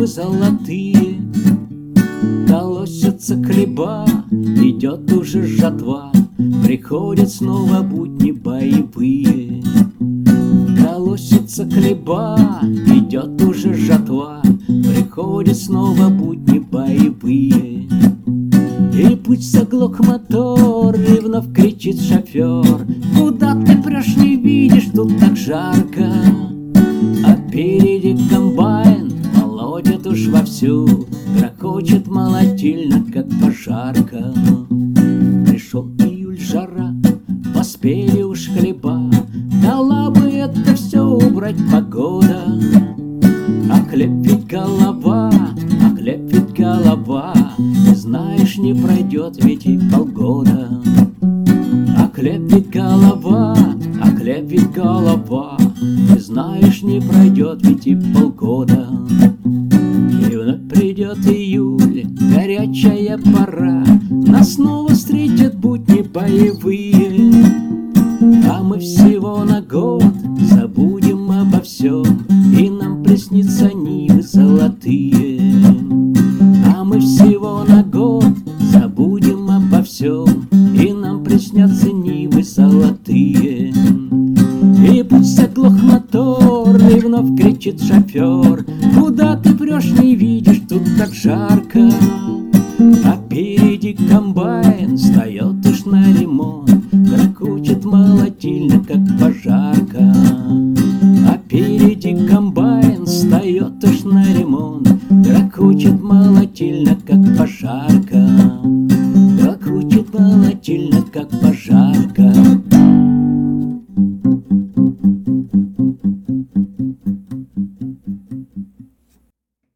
золотые, колосятся хлеба, идет уже жатва, приходят снова будни боевые. Колосятся хлеба, идет уже жатва, приходят снова будни боевые. И пусть заглох мотор, и вновь кричит шофер: куда ты прешь, не видишь, тут так жарко. А впереди комбайн молотит уж вовсю, грохочет молотильно, как пожарка. Пришел июль, жара, поспели уж хлеба, дала бы это все убрать погода. А хлеб ведь голова, а хлеб ведь голова, ты знаешь, не пройдет ведь и полгода. А хлеб ведь голова, а хлеб ведь голова, ты знаешь, не пройдет ведь и полгода. И вновь придет июль, горячая пора, нас снова встретят будни боевые. А мы всего на год забудем обо всем, и нам приснятся нивы золотые. А мы всего на год забудем обо всем, и нам приснятся нивы золотые. И пусть заглох мотор, и вновь кричит шофер: куда ты прешь, не видишь, тут так жарко. А впереди комбайн встает уж на ремонт, грохочет молотильно, как пожарка. А впереди комбайн встает уж на ремонт, грохочет молотильно, как пожарка. Грохочет молотильно, как пожарка.